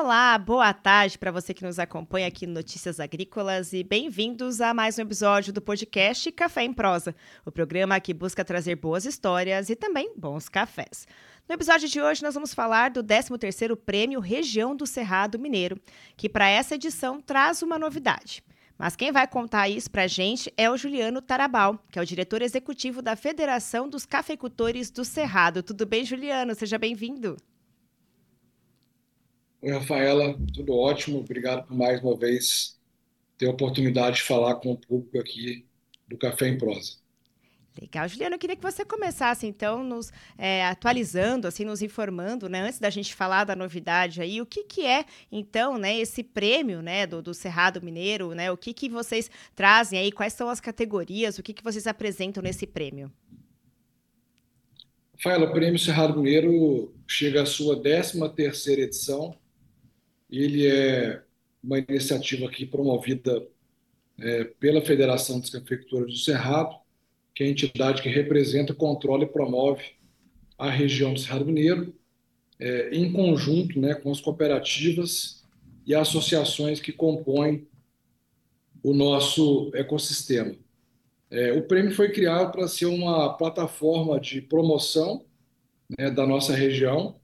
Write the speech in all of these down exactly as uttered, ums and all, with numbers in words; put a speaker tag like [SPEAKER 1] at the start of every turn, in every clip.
[SPEAKER 1] Olá, boa tarde para você que nos acompanha aqui no Notícias Agrícolas e bem-vindos a mais um episódio do podcast Café em Prosa, o programa que busca trazer boas histórias e também bons cafés. No episódio de hoje nós vamos falar do décimo terceiro Prêmio Região do Cerrado Mineiro, que para essa edição traz uma novidade. Mas quem vai contar isso para a gente é o Juliano Tarabal, que é o diretor executivo da Federação dos Cafeicultores do Cerrado. Tudo bem, Juliano? Seja bem-vindo.
[SPEAKER 2] Oi, Rafaela, tudo ótimo. Obrigado por mais uma vez ter a oportunidade de falar com o público aqui do Café em Prosa.
[SPEAKER 1] Legal. Juliano, eu queria que você começasse, então, nos é, atualizando, assim, nos informando, né, antes da gente falar da novidade aí, o que que é, então, né, esse prêmio, né, do, do Cerrado Mineiro, né, o que que vocês trazem aí, quais são as categorias, o que que vocês apresentam nesse prêmio?
[SPEAKER 2] Rafaela, o Prêmio Cerrado Mineiro chega à sua décima terceira edição. Ele é uma iniciativa aqui promovida é, pela Federação dos Cafeicultores do Cerrado, que é a entidade que representa, controla e promove a região do Cerrado Mineiro, é, em conjunto, né, com as cooperativas e associações que compõem o nosso ecossistema. É, o prêmio foi criado para ser uma plataforma de promoção, né, da nossa região,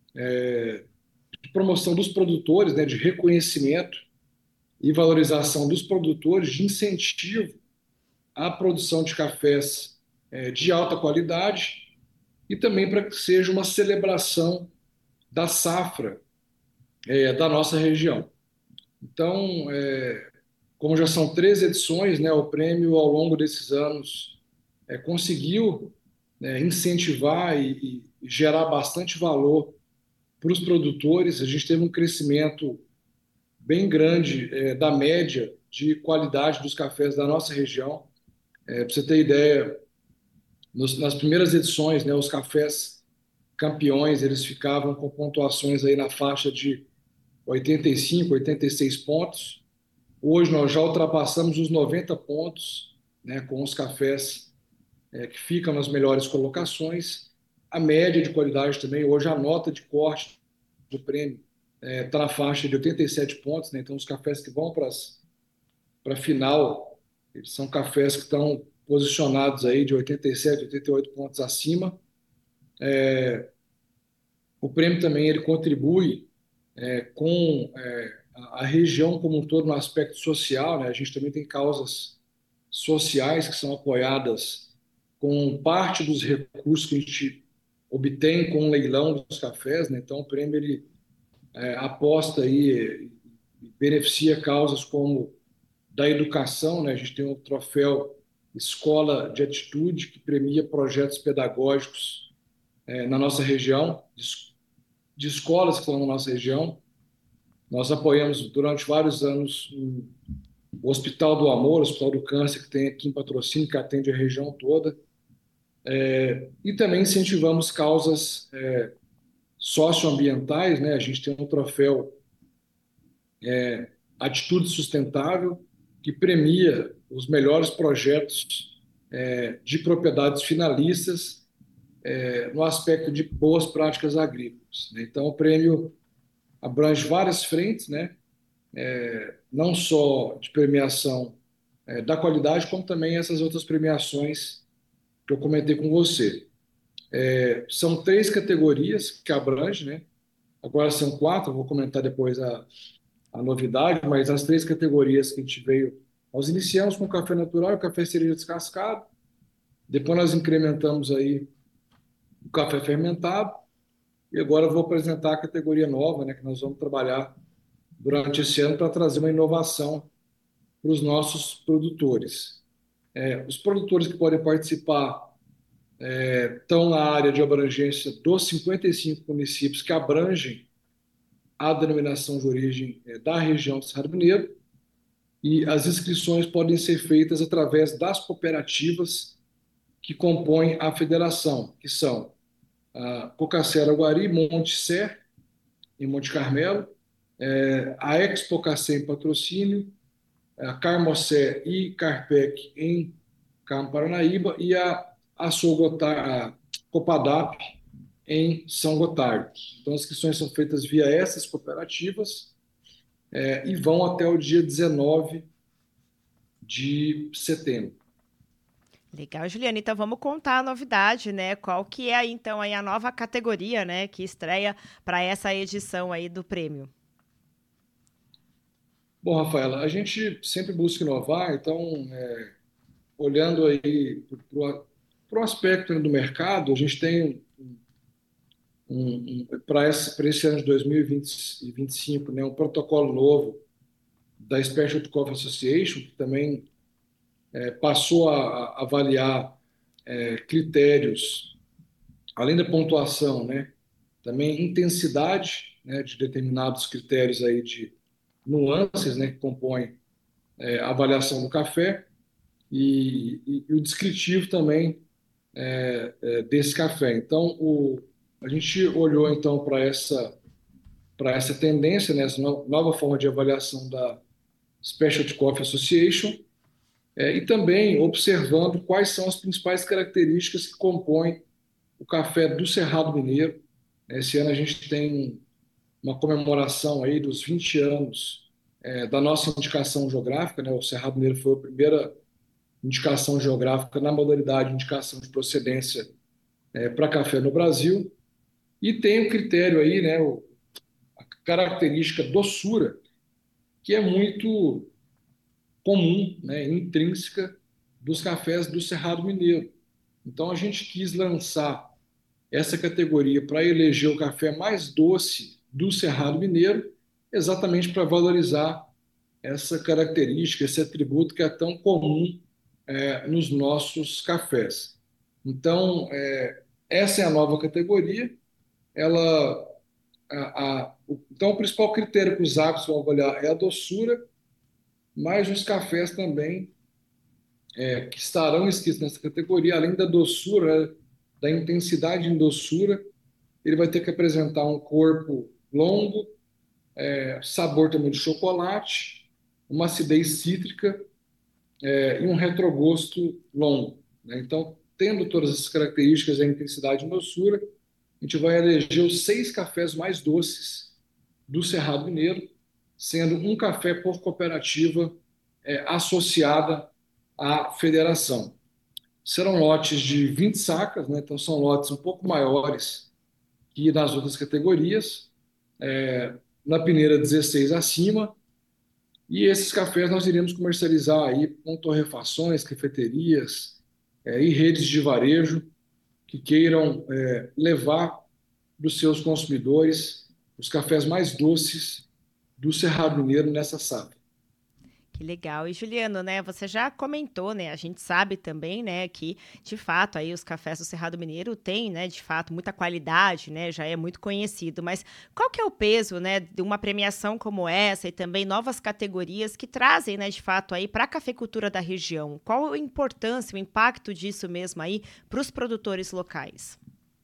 [SPEAKER 2] de promoção dos produtores, né, de reconhecimento e valorização dos produtores, de incentivo à produção de cafés é, de alta qualidade e também para que seja uma celebração da safra é, da nossa região. Então, é, como já são três edições, né, o prêmio ao longo desses anos é, conseguiu né, incentivar e, e gerar bastante valor para os produtores. A gente teve um crescimento bem grande é, da média de qualidade dos cafés da nossa região. É, para você ter ideia, nos, nas primeiras edições, né, os cafés campeões eles ficavam com pontuações aí na faixa de oitenta e cinco, oitenta e seis pontos. Hoje nós já ultrapassamos os noventa pontos, né, com os cafés é, que ficam nas melhores colocações. A média de qualidade também, hoje a nota de corte do prêmio está na faixa de oitenta e sete pontos, né? Então os cafés que vão para a final, eles são cafés que estão posicionados aí de oitenta e sete, oitenta e oito pontos acima. O prêmio também ele contribui é, com é, a a região como um todo no aspecto social, né? A gente também tem causas sociais que são apoiadas com parte dos recursos que a gente obtém com o leilão dos cafés, né? Então o prêmio ele é, aposta aí e beneficia causas como da educação, né? A gente tem o troféu Escola de Atitude, que premia projetos pedagógicos é, na nossa região, de, de escolas que estão na nossa região. Nós apoiamos durante vários anos o Hospital do Amor, o Hospital do Câncer, que tem aqui em Patrocínio, que atende a região toda. É, e também incentivamos causas é, socioambientais, né? A gente tem um troféu Atitude Sustentável, que premia os melhores projetos é, de propriedades finalistas é, no aspecto de boas práticas agrícolas, né? Então, o prêmio abrange várias frentes, né? Não só de premiação é, da qualidade, como também essas outras premiações que eu comentei com você. É, são três categorias que abrange, né? Agora são quatro, eu vou comentar depois a, a novidade, mas as três categorias que a gente veio, nós iniciamos com o café natural e o café cereja descascado, depois nós incrementamos aí o café fermentado, e agora eu vou apresentar a categoria nova, né, que nós vamos trabalhar durante esse ano para trazer uma inovação para os nossos produtores. É, os produtores que podem participar é, estão na área de abrangência dos cinquenta e cinco municípios que abrangem a denominação de origem é, da região do Cerrado Mineiro, e as inscrições podem ser feitas através das cooperativas que compõem a federação, que são a Cocacera Guari, Monte Ser, em Monte Carmelo, a Expo Cacém em Patrocínio, a Carmocé e Carpec em Campo Paranaíba e a Açougotar, a Copadap em São Gotardo. Então, as inscrições são feitas via essas cooperativas é, e vão até o dia dezenove de setembro.
[SPEAKER 1] Legal, Juliana. Então vamos contar a novidade, né? Qual que é aí, então aí a nova categoria, né, que estreia para essa edição aí do prêmio?
[SPEAKER 2] Bom, Rafaela, a gente sempre busca inovar, então, é, olhando aí para o aspecto, né, do mercado, a gente tem um, um, para esse, para esse ano de dois mil e vinte e vinte e cinco, né, um protocolo novo da Specialty Coffee Association, que também é, passou a, a avaliar é, critérios, além da pontuação, né, também intensidade, né, de determinados critérios aí de nuances, né, que compõem é, a avaliação do café e, e, e o descritivo também é, é, desse café. Então, o, a gente olhou então para essa para essa tendência, né, essa no- nova forma de avaliação da Specialty Coffee Association, é, e também observando quais são as principais características que compõem o café do Cerrado Mineiro. Esse ano a gente tem uma comemoração aí dos vinte anos é, da nossa indicação geográfica, né? O Cerrado Mineiro foi a primeira indicação geográfica na modalidade de indicação de procedência é, para café no Brasil. E tem o critério aí, né, o- a característica doçura, que é muito comum, né, intrínseca dos cafés do Cerrado Mineiro. Então a gente quis lançar essa categoria para eleger o café mais doce do Cerrado Mineiro, exatamente para valorizar essa característica, esse atributo que é tão comum é, nos nossos cafés. Então, é, essa é a nova categoria. Ela, a, a, o, então, o principal critério que os hábitos vão avaliar é a doçura, mas os cafés também é, que estarão inscritos nessa categoria, além da doçura, da intensidade em doçura, ele vai ter que apresentar um corpo longo, é, sabor também de chocolate, uma acidez cítrica é, e um retrogosto longo, né? Então, tendo todas essas características, a intensidade e doçura, a gente vai eleger os seis cafés mais doces do Cerrado Mineiro, sendo um café por cooperativa é, associada à federação. Serão lotes de vinte sacas, né? Então são lotes um pouco maiores que nas outras categorias, é, na peneira dezesseis acima, e esses cafés nós iremos comercializar aí com torrefações, cafeterias é, e redes de varejo que queiram é, levar para os seus consumidores os cafés mais doces do Cerrado Mineiro nessa safra.
[SPEAKER 1] Que legal. E Juliano, né, você já comentou, né, a gente sabe também, né, que de fato aí os cafés do Cerrado Mineiro têm, né, de fato muita qualidade, né, já é muito conhecido, mas qual que é o peso, né, de uma premiação como essa e também novas categorias que trazem, né, de fato aí para a cafeicultura da região? Qual a importância, o impacto disso mesmo aí para os produtores locais?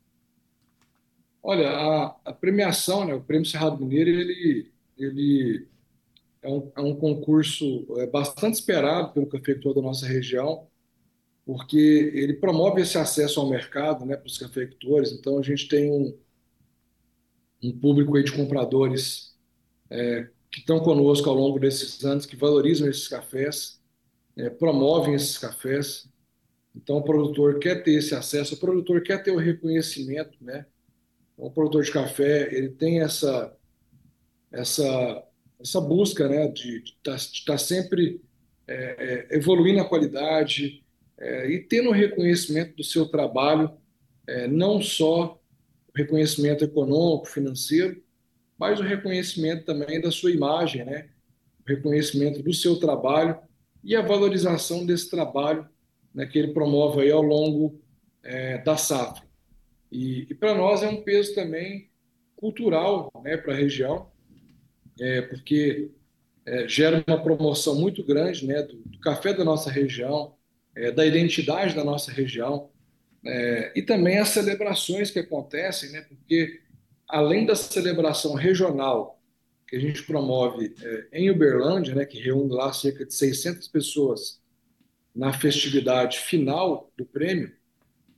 [SPEAKER 2] Olha, a, a premiação, né, o Prêmio Cerrado Mineiro, ele, ele é um, é um concurso é, bastante esperado pelo cafeicultor da nossa região, porque ele promove esse acesso ao mercado, né, para os cafeicultores. Então, a gente tem um, um público aí de compradores que estão conosco ao longo desses anos, que valorizam esses cafés, é, promovem esses cafés. Então, o produtor quer ter esse acesso, o produtor quer ter o reconhecimento, né? Então, o produtor de café, ele tem essa, essa, essa busca, né, de estar sempre é, é, evoluindo a qualidade é, e tendo o reconhecimento do seu trabalho, é, não só o reconhecimento econômico, financeiro, mas o reconhecimento também da sua imagem, né? O reconhecimento do seu trabalho e a valorização desse trabalho, né, que ele promove aí ao longo é, da safra. E, e para nós é um peso também cultural, né, para a região, é, porque é, gera uma promoção muito grande, né, do, do café da nossa região, é, da identidade da nossa região, é, e também as celebrações que acontecem, né, porque além da celebração regional que a gente promove é, em Uberlândia, né, que reúne lá cerca de seiscentas pessoas na festividade final do prêmio,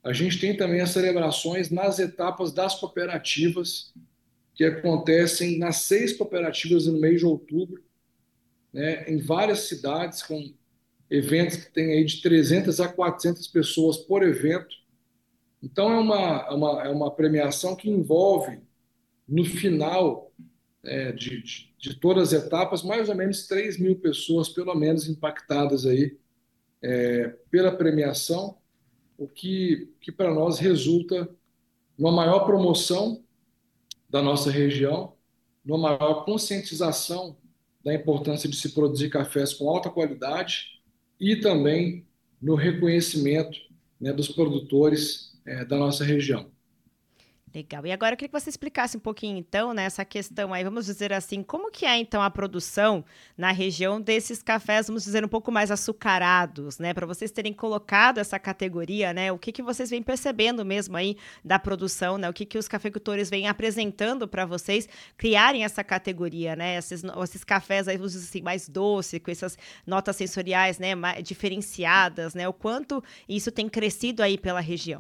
[SPEAKER 2] a gente tem também as celebrações nas etapas das cooperativas, que acontecem nas seis cooperativas no mês de outubro, né, em várias cidades, com eventos que têm aí de trezentas a quatrocentas pessoas por evento. Então, é uma, é uma, é uma premiação que envolve, no final é, de, de, de todas as etapas, mais ou menos três mil pessoas, pelo menos, impactadas aí pela premiação, o que, que para nós resulta numa maior promoção da nossa região, numa maior conscientização da importância de se produzir cafés com alta qualidade e também no reconhecimento, né, dos produtores, eh, da nossa região.
[SPEAKER 1] Legal. E agora eu queria que você explicasse um pouquinho, então, né, essa questão aí, vamos dizer assim, como que é, então, a produção na região desses cafés, vamos dizer, um pouco mais açucarados, né, para vocês terem colocado essa categoria, né, o que que vocês vêm percebendo mesmo aí da produção, né, o que que os cafeicultores vêm apresentando para vocês criarem essa categoria, né, esses, esses cafés aí, vamos dizer assim, mais doce, com essas notas sensoriais, né, mais diferenciadas, né, o quanto isso tem crescido aí pela região.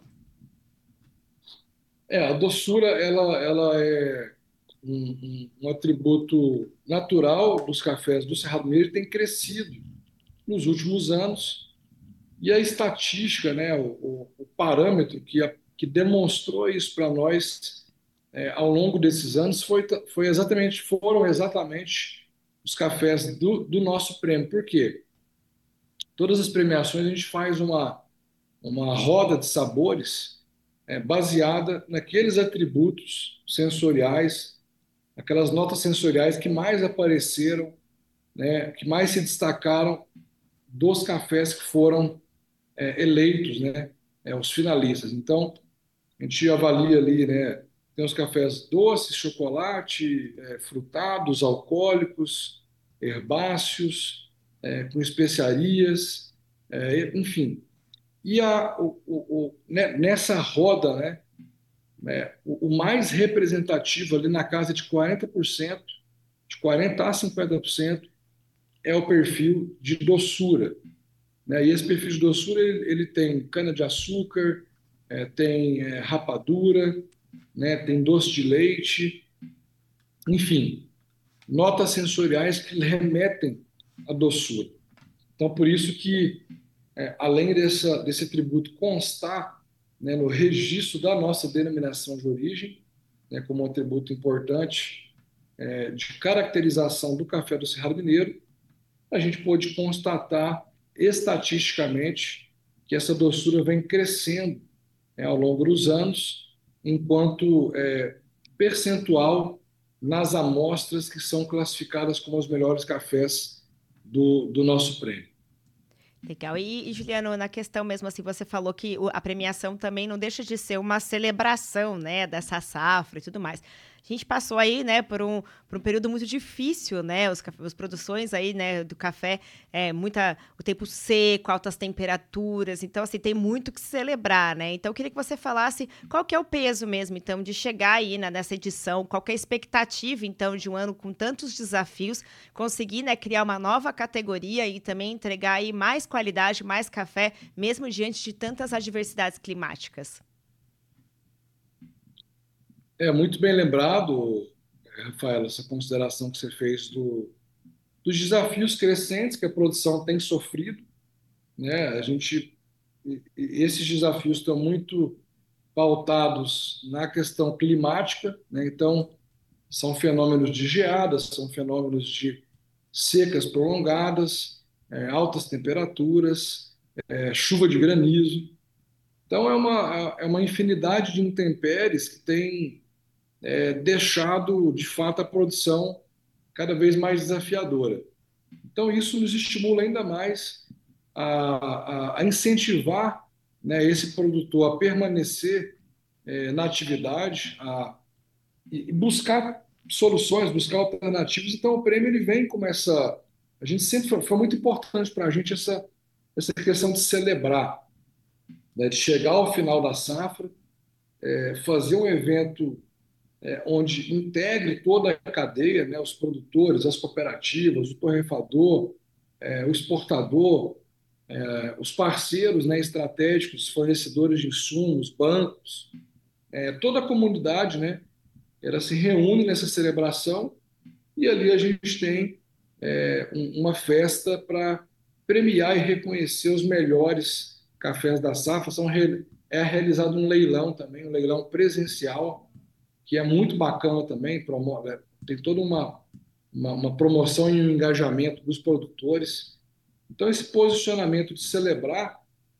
[SPEAKER 2] É, a doçura, ela, ela é um, um, um atributo natural dos cafés do Cerrado Mineiro e tem crescido nos últimos anos. E a estatística, né, o, o, o parâmetro que, a, que demonstrou isso para nós é, ao longo desses anos foi, foi exatamente, foram exatamente os cafés do, do nosso prêmio. Por quê? Todas as premiações a gente faz uma, uma roda de sabores é, baseada naqueles atributos sensoriais, aquelas notas sensoriais que mais apareceram, né, que mais se destacaram dos cafés que foram é, eleitos, né, é, os finalistas. Então, a gente avalia ali, né, tem os cafés doces, chocolate, é, frutados, alcoólicos, herbáceos, é, com especiarias, é, enfim. E a, o, o, o, né, nessa roda, né, é, o, o mais representativo ali na casa de quarenta por cento, de quarenta a cinquenta por cento, é o perfil de doçura, né? E esse perfil de doçura ele, ele tem cana-de-açúcar, é, tem é, rapadura, né? Tem doce de leite, enfim, notas sensoriais que remetem à doçura. Então, por isso que, é, além dessa, desse atributo constar, né, no registro da nossa denominação de origem, né, como um atributo importante é, de caracterização do café do Cerrado Mineiro, a gente pôde constatar estatisticamente que essa doçura vem crescendo, né, ao longo dos anos, enquanto é, percentual nas amostras que são classificadas como os melhores cafés do, do nosso prêmio.
[SPEAKER 1] Legal. E, e, Juliano, na questão mesmo assim, você falou que o- a premiação também não deixa de ser uma celebração, né, dessa safra e tudo mais. A gente passou aí, né, por um, por um período muito difícil, né, os, caf- as produções aí, né, do café, é, muita, o tempo seco, altas temperaturas, então, assim, tem muito que celebrar, né, então eu queria que você falasse qual que é o peso mesmo, então, de chegar aí, né, nessa edição, qual que é a expectativa, então, de um ano com tantos desafios, conseguir, né, criar uma nova categoria e também entregar aí mais qualidade, mais café, mesmo diante de tantas adversidades climáticas.
[SPEAKER 2] É muito bem lembrado, Rafael, essa consideração que você fez do, dos desafios crescentes que a produção tem sofrido, né? A gente, esses desafios estão muito pautados na questão climática, né? Então, são fenômenos de geadas, são fenômenos de secas prolongadas, é, altas temperaturas, é, chuva de granizo. Então, é uma, é uma infinidade de intempéries que tem é, deixado, de fato, a produção cada vez mais desafiadora. Então, isso nos estimula ainda mais a, a, a incentivar, né, esse produtor a permanecer é, na atividade, a e buscar soluções, buscar alternativas. Então, o prêmio ele vem com essa. A gente sempre foi, foi muito importante para a gente essa, essa questão de celebrar, né, de chegar ao final da safra, é, fazer um evento é, onde integre toda a cadeia, né, os produtores, as cooperativas, o torrefador, é, o exportador, os parceiros, né, estratégicos, fornecedores de insumos, bancos, é, toda a comunidade, né, ela se reúne nessa celebração e ali a gente tem é, um- uma festa para premiar e reconhecer os melhores cafés da safra. São, re- é realizado um leilão também, um leilão presencial, que é muito bacana também, promove, é, tem toda uma, uma, uma promoção e um engajamento dos produtores. Então, esse posicionamento de celebrar,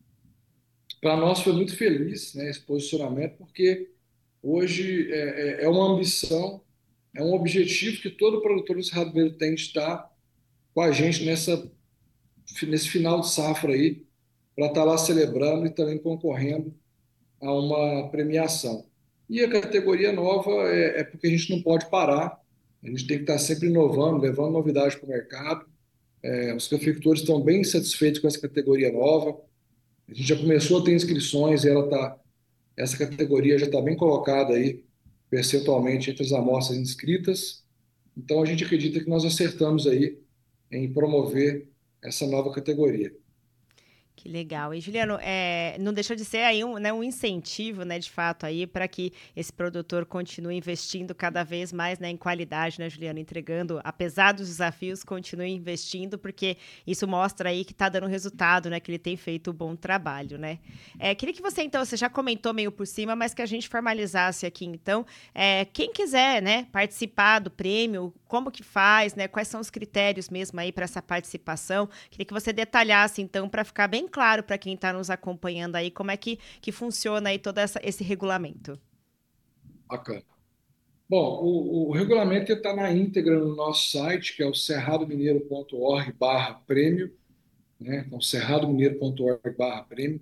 [SPEAKER 2] para nós foi muito feliz, né, esse posicionamento, porque hoje é, é é uma ambição, é um objetivo que todo produtor do Cerrado Mineiro tem de estar com a gente nessa, nesse final de safra aí, para estar lá celebrando e também concorrendo a uma premiação. E a categoria nova é, é porque a gente não pode parar, a gente tem que estar sempre inovando, levando novidades para o mercado. É, os cafeicultores estão bem satisfeitos com essa categoria nova. A gente já começou a ter inscrições e ela tá, essa categoria já está bem colocada aí, percentualmente, entre as amostras inscritas. Então, a gente acredita que nós acertamos aí em promover essa nova categoria.
[SPEAKER 1] Que legal. E Juliano, eh, não deixa de ser aí um, né, um incentivo, né, de fato aí para que esse produtor continue investindo cada vez mais, né, em qualidade, né, Juliano, entregando, apesar dos desafios, continue investindo, porque isso mostra aí que está dando resultado, né, que ele tem feito um bom trabalho, né. Eh, queria que você, então, você já comentou meio por cima, mas que a gente formalizasse aqui, então, eh, quem quiser, né, participar do prêmio, como que faz, né, quais são os critérios mesmo aí para essa participação? Queria que você detalhasse, então, para ficar bem claro para quem está nos acompanhando aí, como é que, que funciona aí todo essa, esse regulamento.
[SPEAKER 2] Bacana. Bom, o, o regulamento está na íntegra no nosso site, que é o cerradomineiro.org barra prêmio, né? Então, cerradomineiro.org barra prêmio.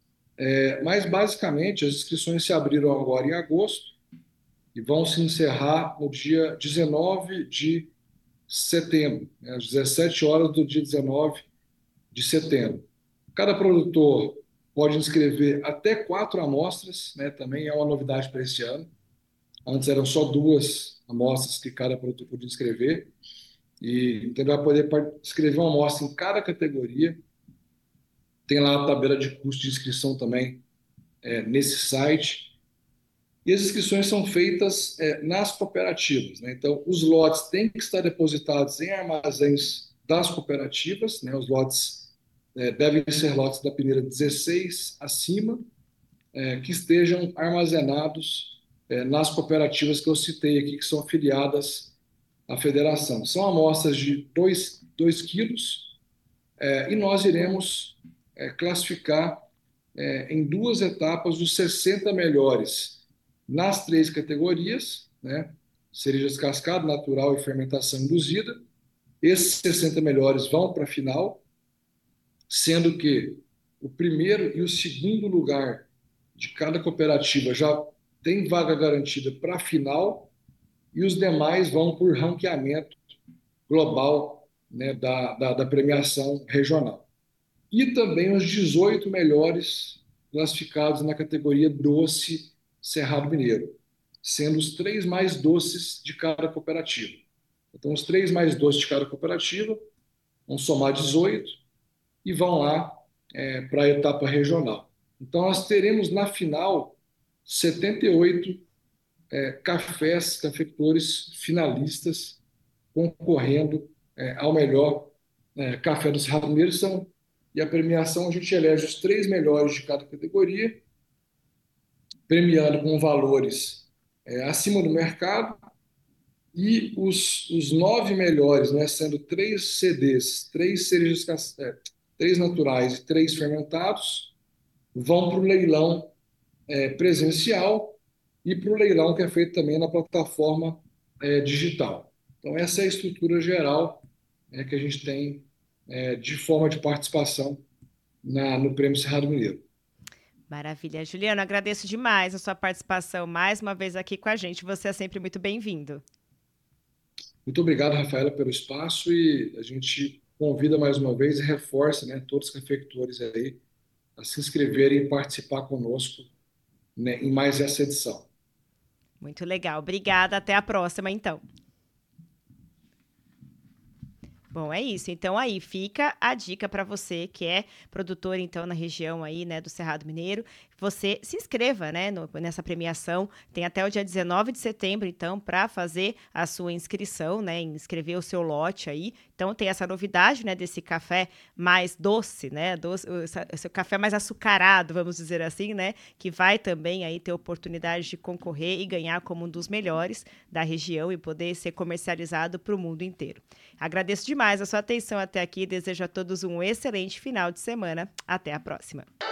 [SPEAKER 2] É, mas, basicamente, as inscrições se abriram agora em agosto e vão se encerrar no dia dezenove de setembro, né? Às dezessete horas do dia dezenove de setembro. Cada produtor pode inscrever até quatro amostras, né? Também é uma novidade para esse ano. Antes eram só duas amostras que cada produtor podia inscrever. E então ele vai poder escrever uma amostra em cada categoria. Tem lá a tabela de custo de inscrição também é, nesse site. E as inscrições são feitas é, nas cooperativas, né? Então, os lotes têm que estar depositados em armazéns das cooperativas, né? Os lotes é, devem ser lotes da peneira dezesseis acima, é, que estejam armazenados é, nas cooperativas que eu citei aqui, que são afiliadas à federação. São amostras de dois quilos, é, e nós iremos é, classificar é, em duas etapas os sessenta melhores nas três categorias, né? Cereja descascada, natural e fermentação induzida. Esses sessenta melhores vão para a final, sendo que o primeiro e o segundo lugar de cada cooperativa já tem vaga garantida para a final e os demais vão por ranqueamento global, né, da, da, da premiação regional. E também os dezoito melhores classificados na categoria doce Cerrado Mineiro, sendo os três mais doces de cada cooperativa. Então, os três mais doces de cada cooperativa vão somar dezoito e vão lá é, para a etapa regional. Então, nós teremos na final setenta e oito é, cafés, cafeicultores finalistas concorrendo é, ao melhor é, café do Cerrado Mineiro. São, e a premiação, a gente elege os três melhores de cada categoria, premiando com valores é, acima do mercado, e os, os nove melhores, né, sendo três C Ds, três cerejas, é, três naturais e três fermentados, vão para o leilão é, presencial e para o leilão que é feito também na plataforma é, digital. Então, essa é a estrutura geral é, que a gente tem é, de forma de participação na, no Prêmio Cerrado Mineiro.
[SPEAKER 1] Maravilha. Juliano, agradeço demais a sua participação mais uma vez aqui com a gente. Você é sempre muito bem-vindo.
[SPEAKER 2] Muito obrigado, Rafaela, pelo espaço e a gente convida mais uma vez e reforça, né, todos os cafeicultores aí a se inscreverem e participar conosco, né, em mais essa edição.
[SPEAKER 1] Muito legal. Obrigada. Até a próxima, então. Bom, é isso. Então aí fica a dica para você que é produtor então na região aí, né, do Cerrado Mineiro. Você se inscreva, né, no- nessa premiação. Tem até o dia dezenove de setembro, então, para fazer a sua inscrição, né, inscrever o seu lote aí. Então tem essa novidade, né, desse café mais doce, né, doce, o- essa- esse café mais açucarado, vamos dizer assim, né, que vai também aí ter oportunidade de concorrer e ganhar como um dos melhores da região e poder ser comercializado para o mundo inteiro. Agradeço demais a sua atenção até aqui e desejo a todos um excelente final de semana. Até a próxima.